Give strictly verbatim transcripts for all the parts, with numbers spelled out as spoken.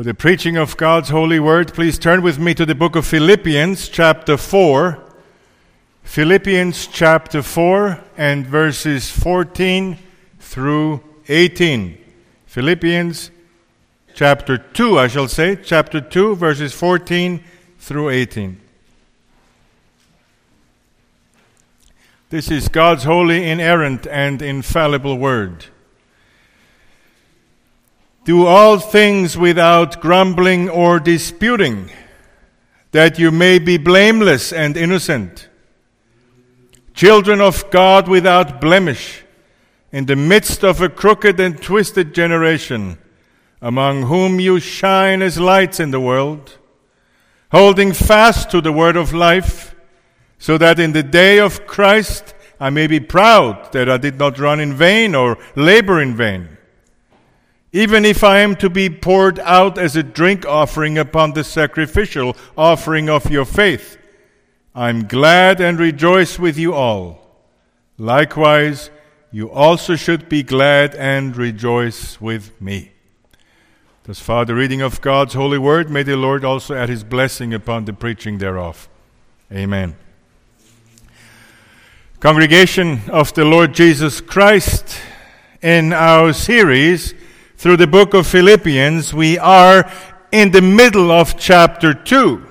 For the preaching of God's holy word, please turn with me to the book of Philippians, chapter four. Philippians chapter four and verses fourteen through eighteen. Philippians chapter two, I shall say, chapter two, verses fourteen through eighteen. This is God's holy, inerrant, and infallible word. Do all things without grumbling or disputing, that you may be blameless and innocent, children of God without blemish, in the midst of a crooked and twisted generation, among whom you shine as lights in the world, holding fast to the word of life, so that in the day of Christ I may be proud that I did not run in vain or labor in vain. Even if I am to be poured out as a drink offering upon the sacrificial offering of your faith, I am glad and rejoice with you all. Likewise, you also should be glad and rejoice with me. Thus far the reading of God's holy word. May the Lord also add his blessing upon the preaching thereof. Amen. Congregation of the Lord Jesus Christ, in our series through the book of Philippians, we are in the middle of chapter two.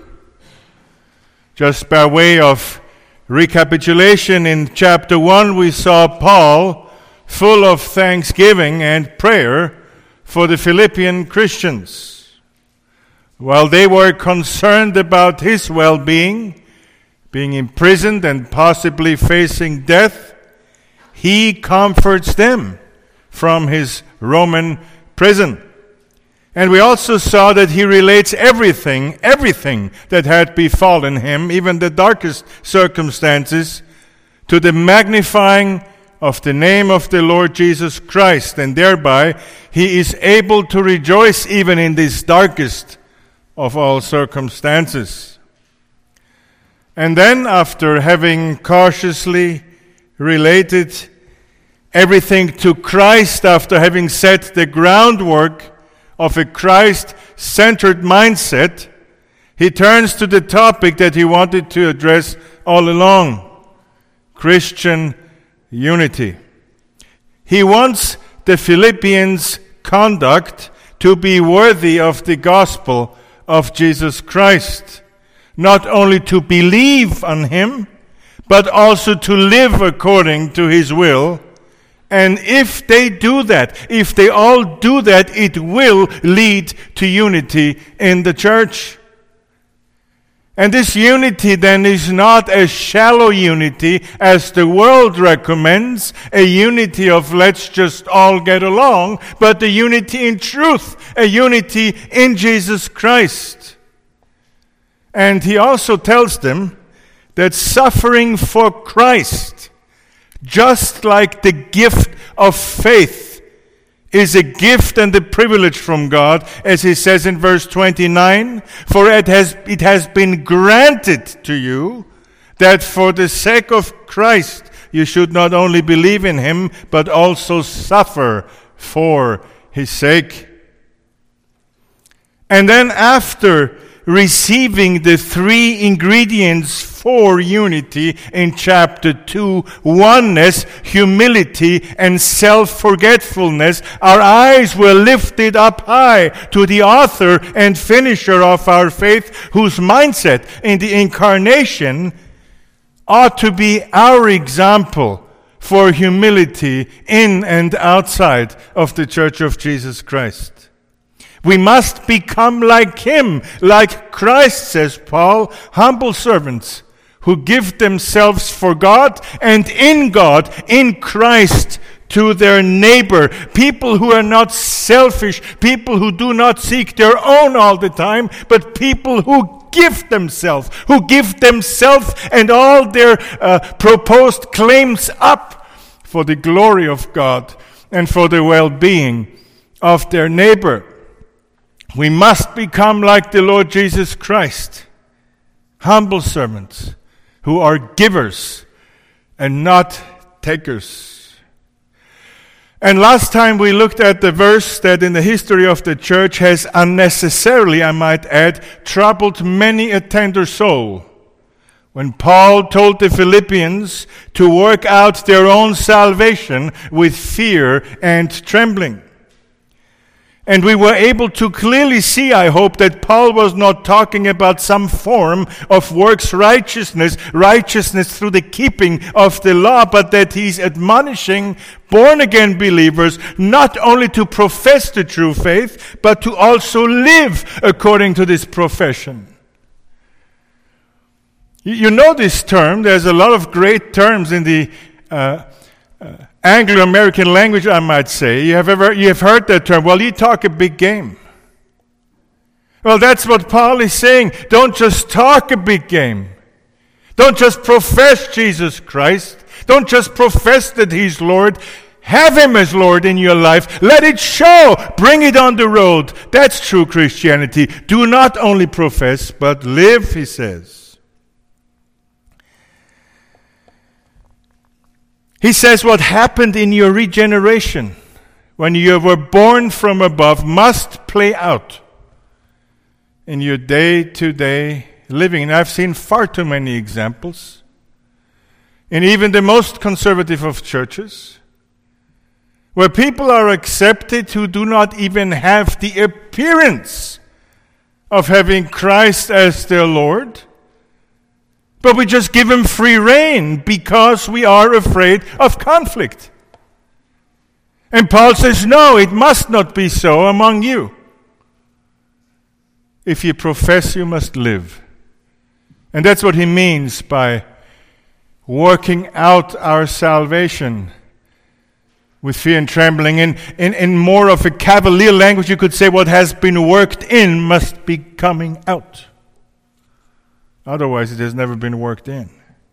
Just by way of recapitulation, in chapter one we saw Paul full of thanksgiving and prayer for the Philippian Christians. While they were concerned about his well-being, being imprisoned and possibly facing death, he comforts them from his Roman prison. And we also saw that he relates everything, everything that had befallen him, even the darkest circumstances, to the magnifying of the name of the Lord Jesus Christ. And thereby he is able to rejoice even in this darkest of all circumstances. And then, after having cautiously related everything to Christ, after having set the groundwork of a Christ-centered mindset, he turns to the topic that he wanted to address all along: Christian unity. He wants the Philippians' conduct to be worthy of the gospel of Jesus Christ. Not only to believe on him, but also to live according to his will. And if they do that, if they all do that, it will lead to unity in the church. And this unity then is not a shallow unity as the world recommends, a unity of let's just all get along, but a unity in truth, a unity in Jesus Christ. And he also tells them that suffering for Christ, just like the gift of faith, is a gift and a privilege from God, as he says in verse twenty-nine, for it has, it has been granted to you that for the sake of Christ you should not only believe in him, but also suffer for his sake. And then after receiving the three ingredients for unity in chapter two, oneness, humility, and self-forgetfulness, our eyes were lifted up high to the author and finisher of our faith, whose mindset in the incarnation ought to be our example for humility in and outside of the Church of Jesus Christ. We must become like him, like Christ, says Paul, humble servants who give themselves for God and in God, in Christ, to their neighbor. People who are not selfish, people who do not seek their own all the time, but people who give themselves, who give themselves and all their uh, proposed claims up for the glory of God and for the well-being of their neighbor. We must become like the Lord Jesus Christ, humble servants who are givers and not takers. And last time we looked at the verse that in the history of the church has unnecessarily, I might add, troubled many a tender soul. When Paul told the Philippians to work out their own salvation with fear and trembling. And we were able to clearly see, I hope, that Paul was not talking about some form of works righteousness, righteousness through the keeping of the law, but that he's admonishing born-again believers not only to profess the true faith, but to also live according to this profession. You know this term. There's a lot of great terms in the uh, uh, Anglo-American language, I might say. You have ever you have heard that term. Well, you talk a big game. Well, that's what Paul is saying. Don't just talk a big game. Don't just profess Jesus Christ. Don't just profess that He's Lord. Have Him as Lord in your life. Let it show. Bring it on the road. That's true Christianity. Do not only profess, but live, he says. He says what happened in your regeneration when you were born from above must play out in your day-to-day living. And I've seen far too many examples in even the most conservative of churches where people are accepted who do not even have the appearance of having Christ as their Lord. But we just give Him free rein because we are afraid of conflict. And Paul says, no, it must not be so among you. If you profess, you must live. And that's what he means by working out our salvation with fear and trembling. In, in, in more of a cavalier language, you could say what has been worked in must be coming out. Otherwise, it has never been worked in.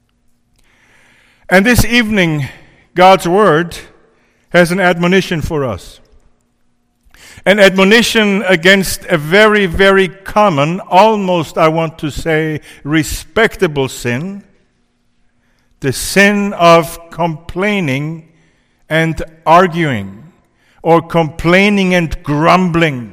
And this evening, God's Word has an admonition for us. An admonition against a very, very common, almost, I want to say, respectable sin. The sin of complaining and arguing, or complaining and grumbling.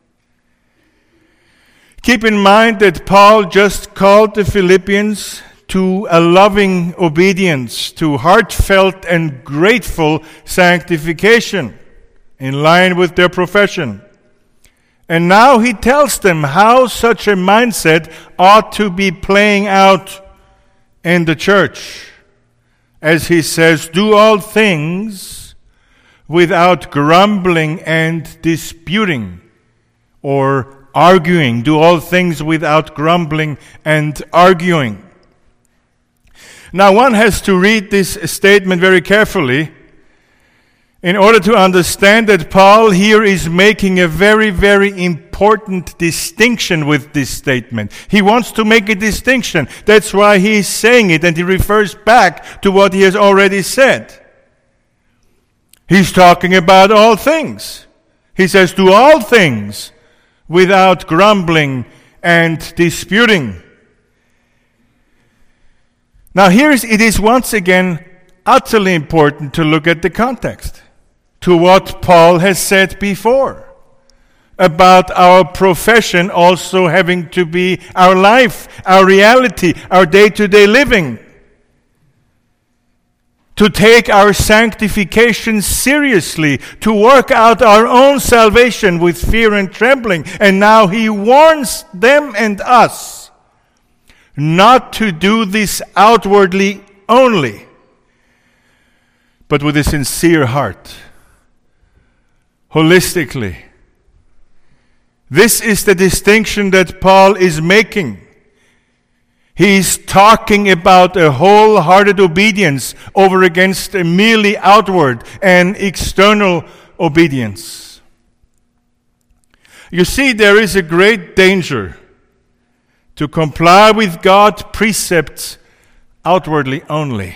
Keep in mind that Paul just called the Philippians to a loving obedience, to heartfelt and grateful sanctification in line with their profession. And now he tells them how such a mindset ought to be playing out in the church. As he says, do all things without grumbling and disputing or arguing. Do all things without grumbling and arguing. Now one has to read this statement very carefully in order to understand that Paul here is making a very, very important distinction with this statement. He wants to make a distinction. That's why he is saying it, and he refers back to what he has already said. He's talking about all things. He says, do all things without grumbling and disputing. Now here is, it is once again utterly important to look at the context, to what Paul has said before about our profession also having to be our life, our reality, our day-to-day living. To take our sanctification seriously, to work out our own salvation with fear and trembling. And now he warns them and us not to do this outwardly only, but with a sincere heart, holistically. This is the distinction that Paul is making. He's talking about a wholehearted obedience over against a merely outward and external obedience. You see, there is a great danger to comply with God's precepts outwardly only.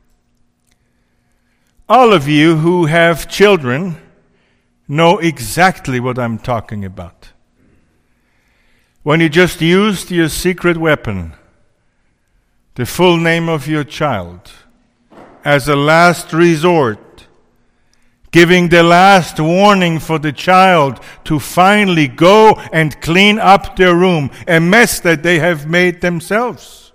All of you who have children know exactly what I'm talking about. When you just used your secret weapon, the full name of your child, as a last resort, giving the last warning for the child to finally go and clean up their room, a mess that they have made themselves.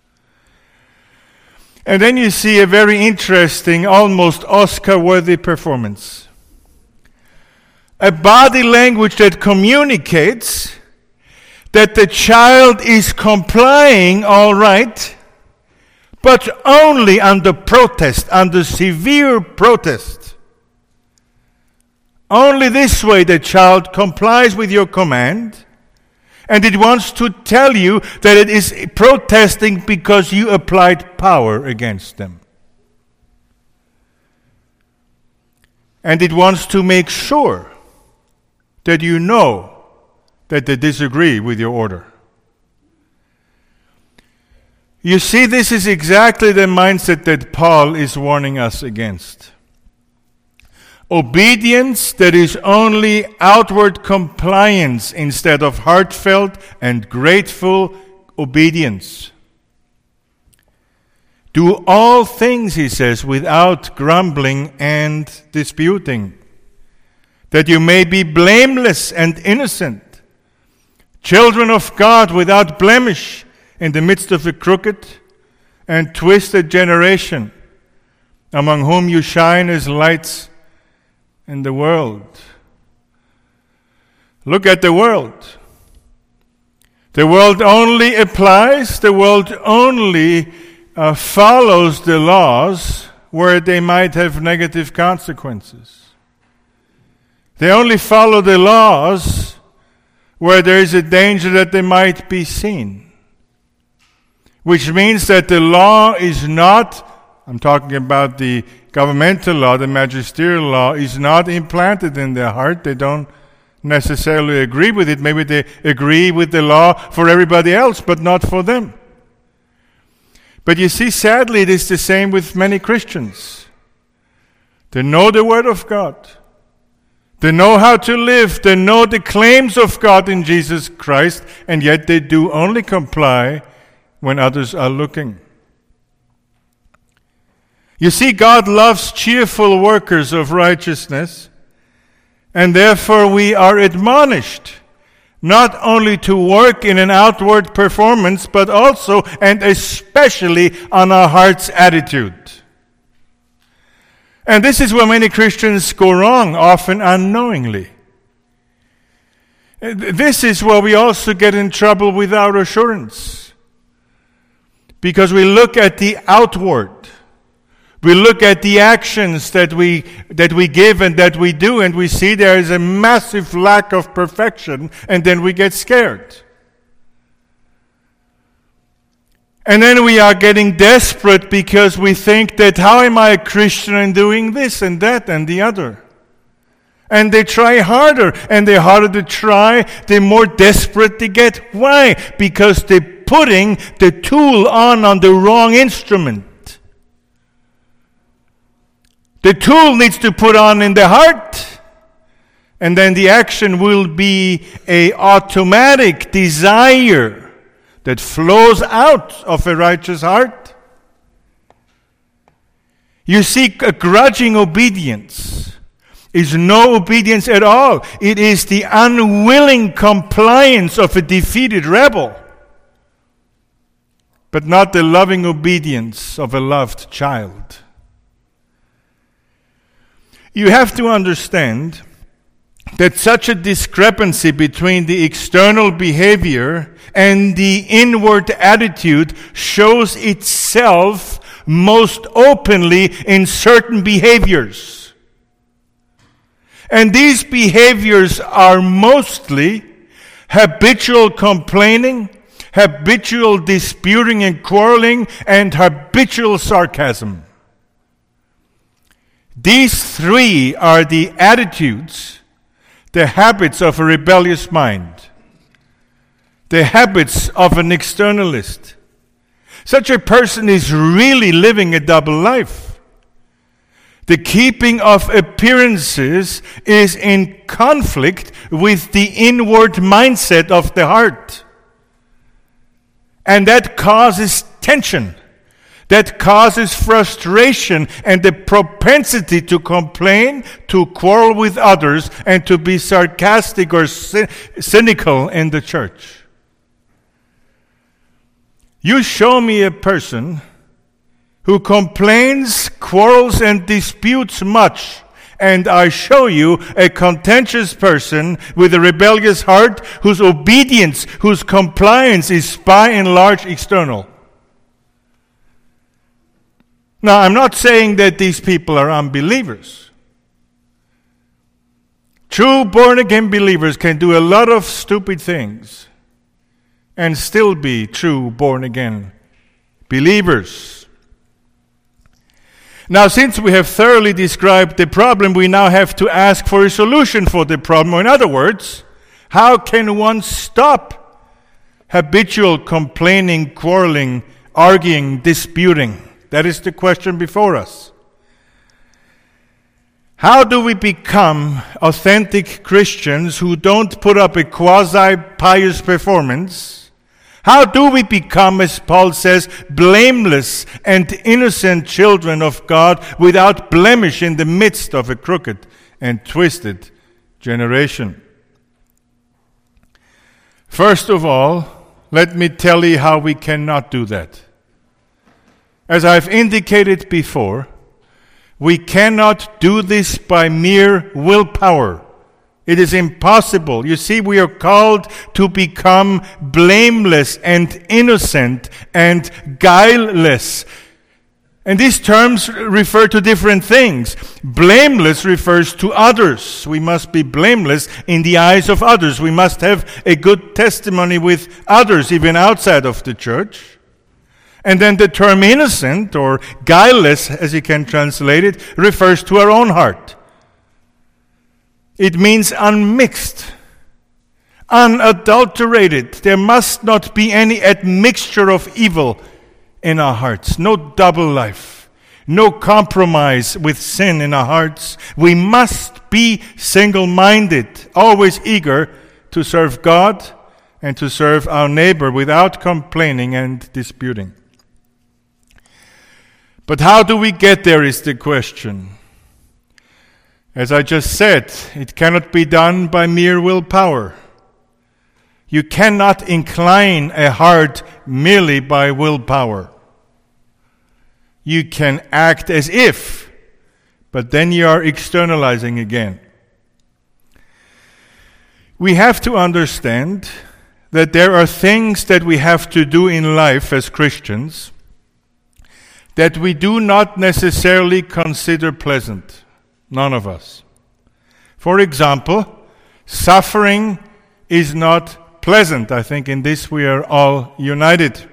And then you see a very interesting, almost Oscar-worthy performance. A body language that communicates that the child is complying all right, but only under protest, under severe protest. Only this way the child complies with your command, and it wants to tell you that it is protesting because you applied power against them. And it wants to make sure that you know that they disagree with your order. You see, this is exactly the mindset that Paul is warning us against. Obedience that is only outward compliance instead of heartfelt and grateful obedience. Do all things, he says, without grumbling and disputing, that you may be blameless and innocent, children of God without blemish in the midst of a crooked and twisted generation, among whom you shine as lights in the world. Look at the world. The world only applies, the world only uh, follows the laws where they might have negative consequences. They only follow the laws where there is a danger that they might be seen. Which means that the law is not, I'm talking about the governmental law, the magisterial law, is not implanted in their heart. They don't necessarily agree with it. Maybe they agree with the law for everybody else, but not for them. But you see, sadly, it is the same with many Christians. They know the Word of God. They know how to live. They know the claims of God in Jesus Christ, and yet they do only comply when others are looking. You see, God loves cheerful workers of righteousness, and therefore we are admonished not only to work in an outward performance, but also and especially on our heart's attitude. And this is where many Christians go wrong, often unknowingly. This is where we also get in trouble with our assurance. Because we look at the outward. We look at the actions that we that we give and that we do, and we see there is a massive lack of perfection, and then we get scared. And then we are getting desperate because we think that how am I a Christian in doing this and that and the other? And they try harder, and the harder they try, the more desperate they get. Why? Because they're putting the tool on on the wrong instrument. The tool needs to put on in the heart, and then the action will be a automatic desire that flows out of a righteous heart. You see, a grudging obedience is no obedience at all. It is the unwilling compliance of a defeated rebel, but not the loving obedience of a loved child. You have to understand that such a discrepancy between the external behavior and the inward attitude shows itself most openly in certain behaviors. And these behaviors are mostly habitual complaining, habitual disputing and quarreling, and habitual sarcasm. These three are the attitudes, the habits of a rebellious mind, the habits of an externalist. Such a person is really living a double life. The keeping of appearances is in conflict with the inward mindset of the heart. And that causes tension. that causes frustration and the propensity to complain, to quarrel with others, and to be sarcastic or cy- cynical in the church. You show me a person who complains, quarrels, and disputes much, and I show you a contentious person with a rebellious heart whose obedience, whose compliance is by and large external. Now, I'm not saying that these people are unbelievers. True born-again believers can do a lot of stupid things and still be true born-again believers. Now, since we have thoroughly described the problem, we now have to ask for a solution for the problem. Or in other words, how can one stop habitual complaining, quarreling, arguing, disputing? That is the question before us. How do we become authentic Christians who don't put up a quasi-pious performance? How do we become, as Paul says, blameless and innocent children of God without blemish in the midst of a crooked and twisted generation? First of all, let me tell you how we cannot do that. As I've indicated before, we cannot do this by mere willpower. It is impossible. You see, we are called to become blameless and innocent and guileless. And these terms refer to different things. Blameless refers to others. We must be blameless in the eyes of others. We must have a good testimony with others, even outside of the church. And then the term innocent, or guileless, as you can translate it, refers to our own heart. It means unmixed, unadulterated. There must not be any admixture of evil in our hearts. No double life. No compromise with sin in our hearts. We must be single-minded, always eager to serve God and to serve our neighbor without complaining and disputing. But how do we get there is the question. As I just said, it cannot be done by mere willpower. You cannot incline a heart merely by willpower. You can act as if, but then you are externalizing again. We have to understand that there are things that we have to do in life as Christians that we do not necessarily consider pleasant. None of us. For example, suffering is not pleasant. I think in this we are all united.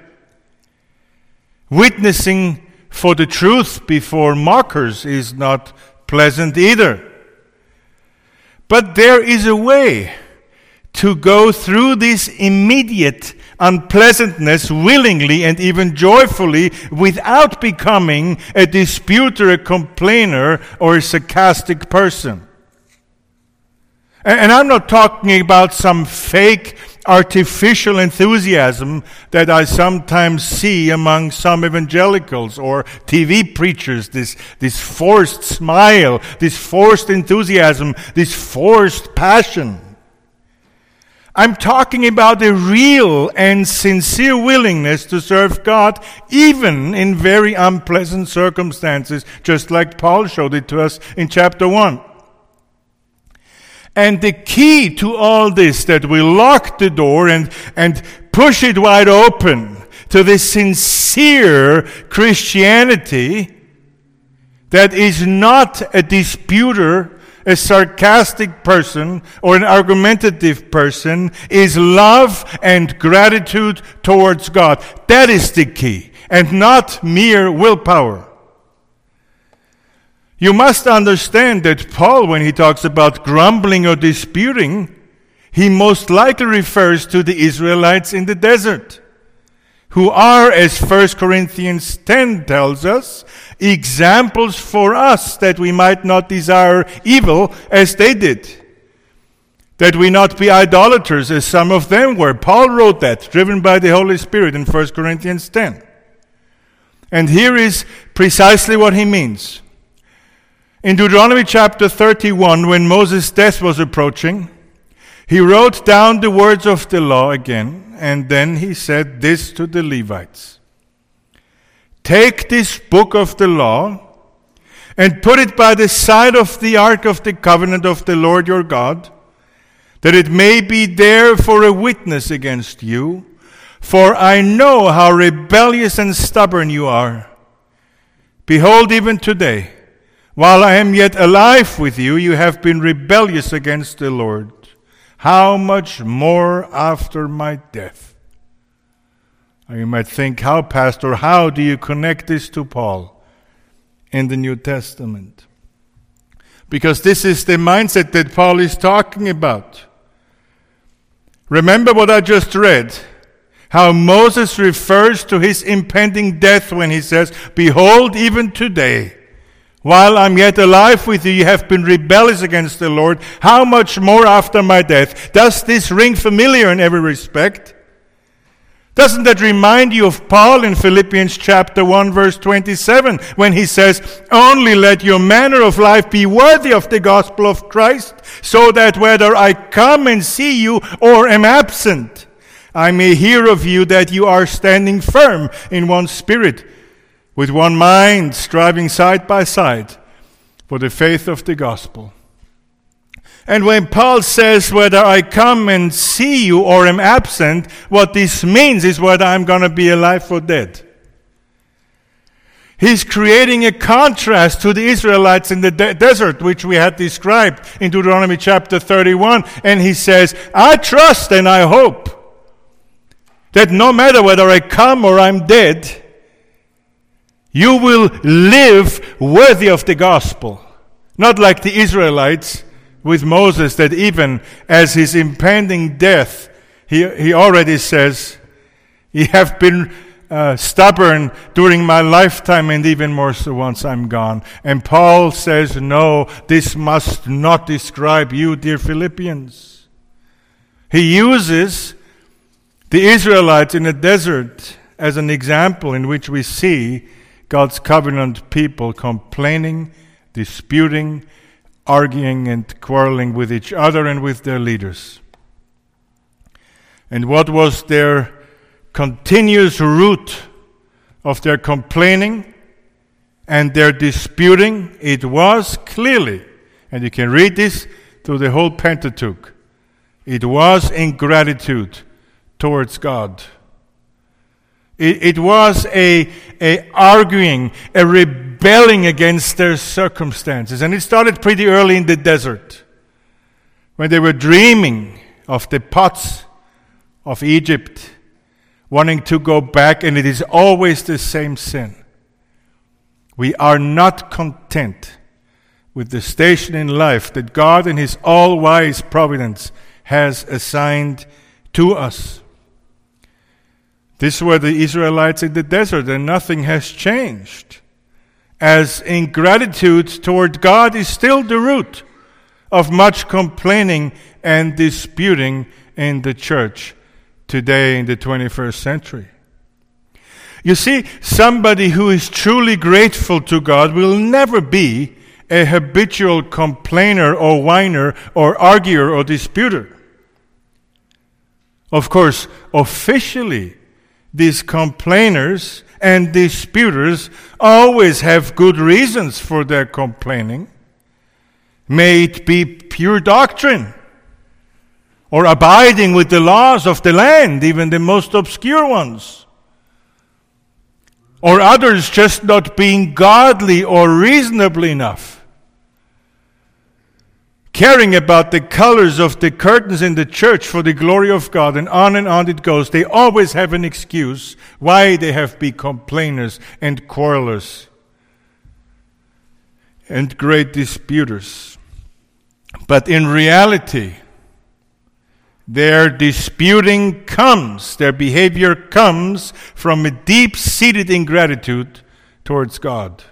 Witnessing for the truth before mockers is not pleasant either. But there is a way to go through this immediate unpleasantness willingly and even joyfully without becoming a disputer, a complainer, or a sarcastic person. And I'm not talking about some fake artificial enthusiasm that I sometimes see among some evangelicals or T V preachers, this, this forced smile, this forced enthusiasm, this forced passion. I'm talking about a real and sincere willingness to serve God, even in very unpleasant circumstances, just like Paul showed it to us in chapter one. And the key to all this, that we lock the door and, and push it wide open to this sincere Christianity that is not a disputer, a sarcastic person, or an argumentative person, is love and gratitude towards God. That is the key, and not mere willpower. You must understand that Paul, when he talks about grumbling or disputing, he most likely refers to the Israelites in the desert, who are, as First Corinthians ten tells us, examples for us that we might not desire evil as they did. That we not be idolaters as some of them were. Paul wrote that, driven by the Holy Spirit in First Corinthians ten. And here is precisely what he means. In Deuteronomy chapter thirty-one, when Moses' death was approaching, he wrote down the words of the law again, and then he said this to the Levites. Take this book of the law and put it by the side of the ark of the covenant of the Lord your God, that it may be there for a witness against you, for I know how rebellious and stubborn you are. Behold, even today, while I am yet alive with you, you have been rebellious against the Lord. How much more after my death? Now you might think, how, Pastor, how do you connect this to Paul in the New Testament? Because this is the mindset that Paul is talking about. Remember what I just read, how Moses refers to his impending death when he says, behold, even today, while I'm yet alive with you, you have been rebellious against the Lord. How much more after my death? Does this ring familiar in every respect? Doesn't that remind you of Paul in Philippians chapter one, verse twenty-seven, when he says, only let your manner of life be worthy of the gospel of Christ, so that whether I come and see you or am absent, I may hear of you that you are standing firm in one spirit, with one mind, striving side by side for the faith of the gospel. And when Paul says, whether I come and see you or am absent, what this means is whether I'm going to be alive or dead. He's creating a contrast to the Israelites in the de- desert, which we had described in Deuteronomy chapter thirty-one. And he says, I trust and I hope that no matter whether I come or I'm dead, you will live worthy of the gospel. Not like the Israelites with Moses, that even as his impending death, he, he already says, ye have been uh, stubborn during my lifetime, and even more so once I'm gone. And Paul says, no, this must not describe you, dear Philippians. He uses the Israelites in the desert as an example in which we see God's covenant people complaining, disputing, arguing and quarreling with each other and with their leaders. And what was their continuous root of their complaining and their disputing? It was clearly, and you can read this through the whole Pentateuch, it was ingratitude towards God. It, it was a, a arguing, a rebelling against their circumstances. And it started pretty early in the desert, when they were dreaming of the pots of Egypt, wanting to go back, and it is always the same sin. We are not content with the station in life that God in His all-wise providence has assigned to us. These were the Israelites in the desert, and nothing has changed. As ingratitude toward God is still the root of much complaining and disputing in the church today in the twenty-first century. You see, somebody who is truly grateful to God will never be a habitual complainer or whiner or arguer or disputer. Of course, officially, these complainers and disputers always have good reasons for their complaining. May it be pure doctrine, or abiding with the laws of the land, even the most obscure ones. Or others just not being godly or reasonable enough. Caring about the colors of the curtains in the church for the glory of God, and on and on it goes. They always have an excuse why they have been complainers and quarrelers and great disputers. But in reality, their disputing comes, their behavior comes from a deep-seated ingratitude towards God.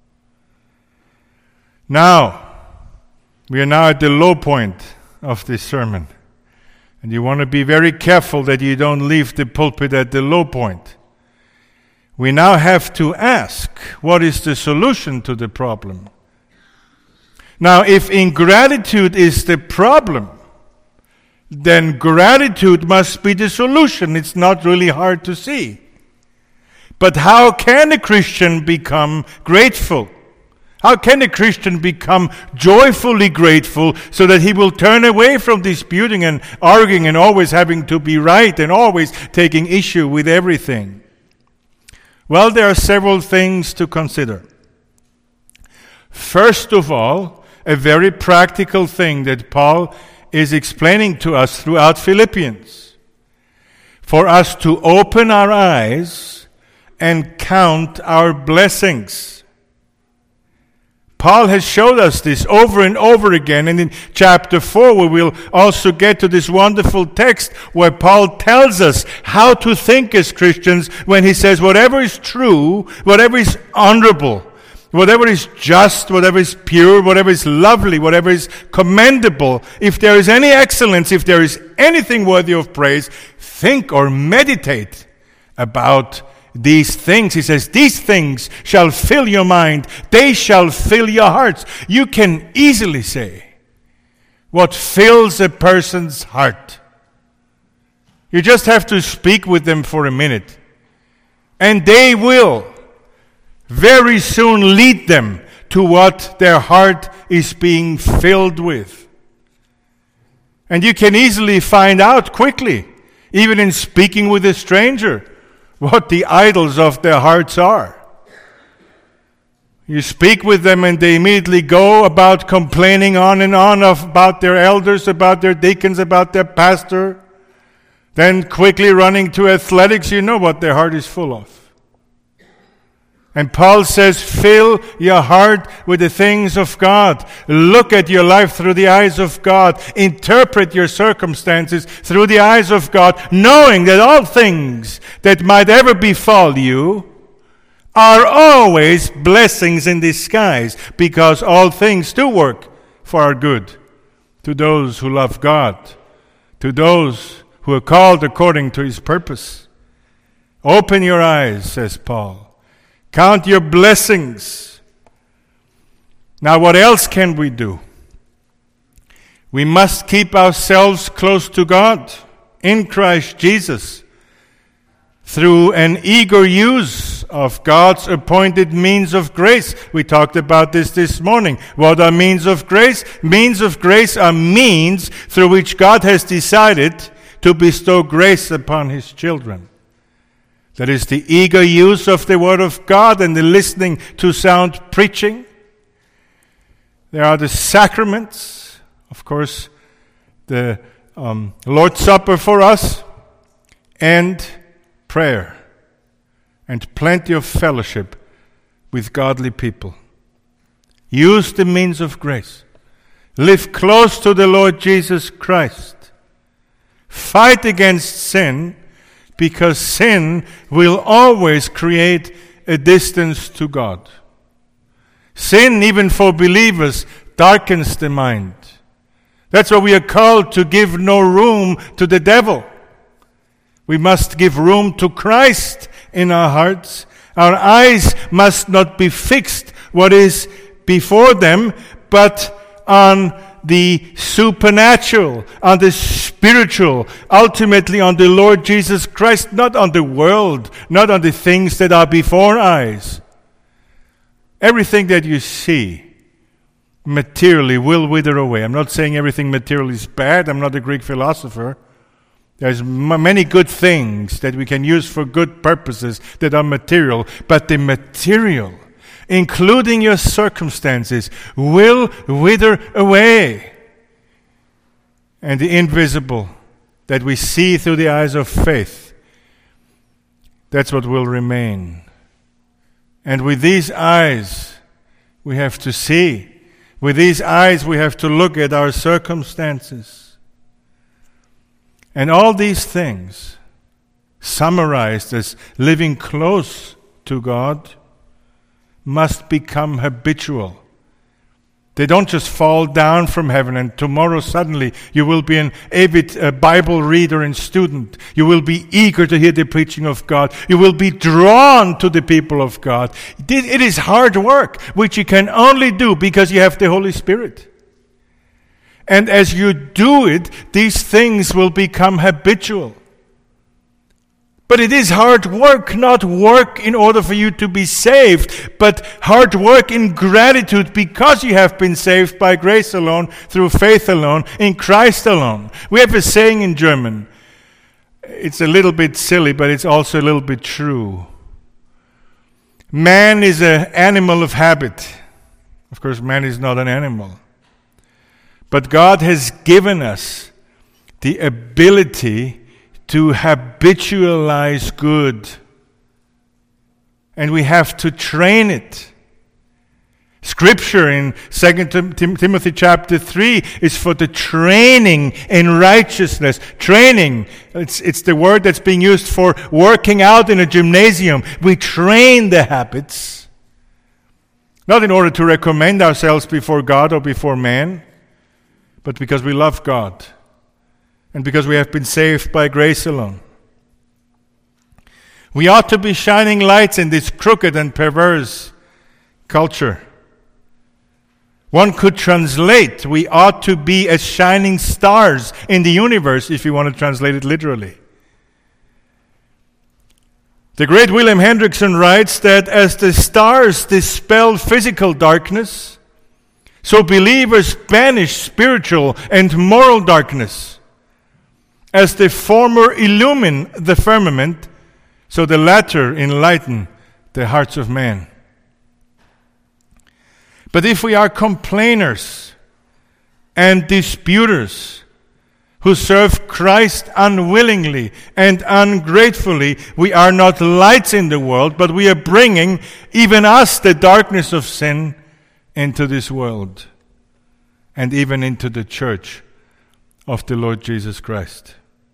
Now, we are now at the low point of this sermon. And you want to be very careful that you don't leave the pulpit at the low point. we now have to ask, what is the solution to the problem? Now, if ingratitude is the problem, then gratitude must be the solution. It's not really hard to see. But how can a Christian become grateful? How can a Christian become joyfully grateful so that he will turn away from disputing and arguing and always having to be right and always taking issue with everything? Well, there are several things to consider. First of all, a very practical thing that Paul is explaining to us throughout Philippians. For us to open our eyes and count our blessings. Paul has showed us this over and over again, and in chapter four we will also get to this wonderful text where Paul tells us how to think as Christians when he says whatever is true, whatever is honorable, whatever is just, whatever is pure, whatever is lovely, whatever is commendable, if there is any excellence, if there is anything worthy of praise, think or meditate about these things. He says, these things shall fill your mind. They shall fill your hearts. You can easily say what fills a person's heart. You just have to speak with them for a minute. And they will very soon lead them to what their heart is being filled with. And you can easily find out quickly, even in speaking with a stranger, what the idols of their hearts are. You speak with them and they immediately go about complaining on and on of, about their elders, about their deacons, about their pastor. Then quickly running to athletics, you know what their heart is full of. And Paul says, fill your heart with the things of God. Look at your life through the eyes of God. Interpret your circumstances through the eyes of God, knowing that all things that might ever befall you are always blessings in disguise, because all things do work for our good to those who love God, to those who are called according to His purpose. Open your eyes, says Paul. Count your blessings. Now, what else can we do? We must keep ourselves close to God in Christ Jesus through an eager use of God's appointed means of grace. We talked about this this morning. What are means of grace? Means of grace are means through which God has decided to bestow grace upon His children. That is the eager use of the Word of God and the listening to sound preaching. There are the sacraments, of course, the um, Lord's Supper for us, and prayer, and plenty of fellowship with godly people. Use the means of grace. Live close to the Lord Jesus Christ. Fight against sin, because sin will always create a distance to God. Sin, even for believers, darkens the mind. That's why we are called to give no room to the devil. We must give room to Christ in our hearts. Our eyes must not be fixed what is before them, but on the supernatural, on the spiritual, ultimately on the Lord Jesus Christ, not on the world, not on the things that are before eyes. Everything that you see materially will wither away. I'm not saying everything material is bad. I'm not a Greek philosopher. There's m- many good things that we can use for good purposes that are material, but the material, including your circumstances, will wither away. And the invisible that we see through the eyes of faith, that's what will remain. And with these eyes, we have to see. With these eyes, we have to look at our circumstances. And all these things, summarized as living close to God, must become habitual. They don't just fall down from heaven and tomorrow suddenly you will be an avid uh, Bible reader and student. You will be eager to hear the preaching of God. You will be drawn to the people of God. It is hard work, which you can only do because you have the Holy Spirit. And as you do it, these things will become habitual. But it is hard work, not work in order for you to be saved, but hard work in gratitude because you have been saved by grace alone, through faith alone, in Christ alone. We have a saying in German. It's a little bit silly, but it's also a little bit true. Man is an animal of habit. Of course, man is not an animal. But God has given us the ability to habitualize good. And we have to train it. Scripture in Second Timothy chapter three is for the training in righteousness. Training, it's, it's the word that's being used for working out in a gymnasium. We train the habits, not in order to recommend ourselves before God or before man, but because we love God. And because we have been saved by grace alone. We ought to be shining lights in this crooked and perverse culture. One could translate, we ought to be as shining stars in the universe, if you want to translate it literally. The great William Hendrickson writes that as the stars dispel physical darkness, so believers banish spiritual and moral darkness. As the former illumine the firmament, so the latter enlighten the hearts of man. But if we are complainers and disputers who serve Christ unwillingly and ungratefully, we are not lights in the world, but we are bringing even us the darkness of sin into this world and even into the church of the Lord Jesus Christ.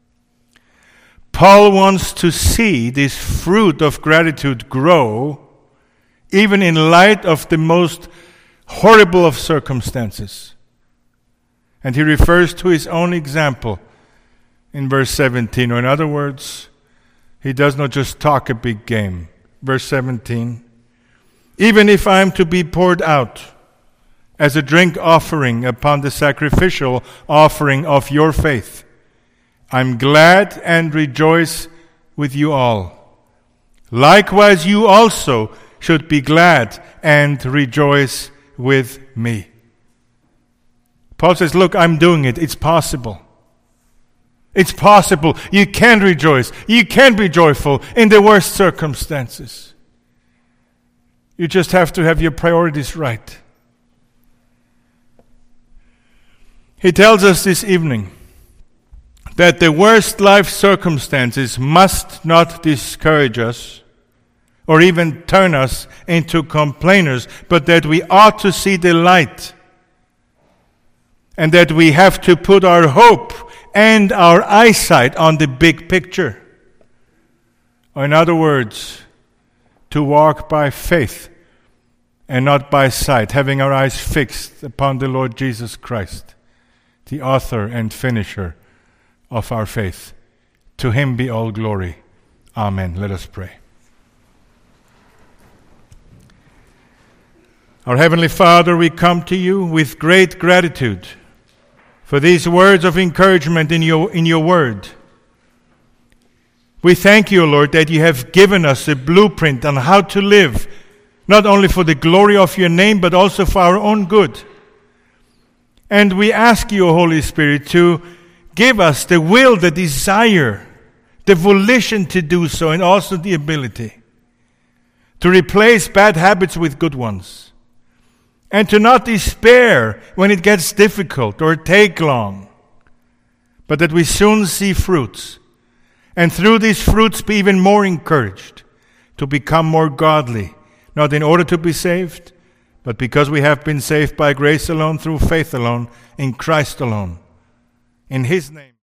Paul wants to see this fruit of gratitude grow even in light of the most horrible of circumstances. And he refers to his own example in verse seventeen. Or in other words, he does not just talk a big game. Verse seventeen, even if I am to be poured out as a drink offering upon the sacrificial offering of your faith, I'm glad and rejoice with you all. Likewise, you also should be glad and rejoice with me. Paul says, look, I'm doing it. It's possible. It's possible. You can rejoice. You can be joyful in the worst circumstances. You just have to have your priorities right. He tells us this evening that the worst life circumstances must not discourage us or even turn us into complainers, but that we ought to see the light and that we have to put our hope and our eyesight on the big picture. Or in other words, to walk by faith and not by sight, having our eyes fixed upon the Lord Jesus Christ, the author and finisher of our faith. To him be all glory. Amen. Let us pray. Our Heavenly Father, we come to you with great gratitude for these words of encouragement in your, in your word. We thank you, Lord, that you have given us a blueprint on how to live, not only for the glory of your name, but also for our own good. And we ask you, Holy Spirit, to give us the will, the desire, the volition to do so, and also the ability to replace bad habits with good ones. And to not despair when it gets difficult or take long, but that we soon see fruits. And through these fruits be even more encouraged to become more godly, not in order to be saved, but because we have been saved by grace alone, through faith alone, in Christ alone. In his name.